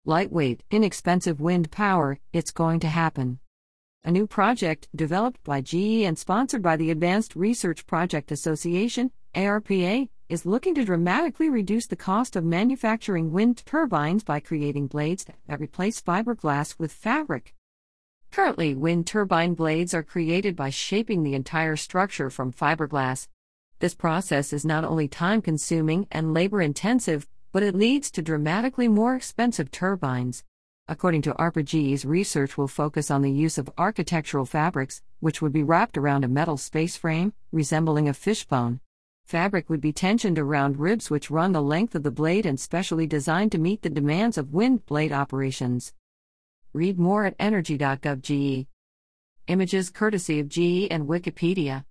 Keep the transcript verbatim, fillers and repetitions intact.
Lightweight, inexpensive wind power, it's going to happen. A new project, developed by G E and sponsored by the Advanced Research Project Association, A R P A, is looking to dramatically reduce the cost of manufacturing wind turbines by creating blades that replace fiberglass with fabric. Currently, wind turbine blades are created by shaping the entire structure from fiberglass. This process is not only time-consuming and labor-intensive, but it leads to dramatically more expensive turbines. According to ARPA, G E's research will focus on the use of architectural fabrics, which would be wrapped around a metal space frame, resembling a fishbone. Fabric would be tensioned around ribs which run the length of the blade and specially designed to meet the demands of wind blade operations. Read more at energy dot gov dot G E. Images courtesy of G E and Wikipedia.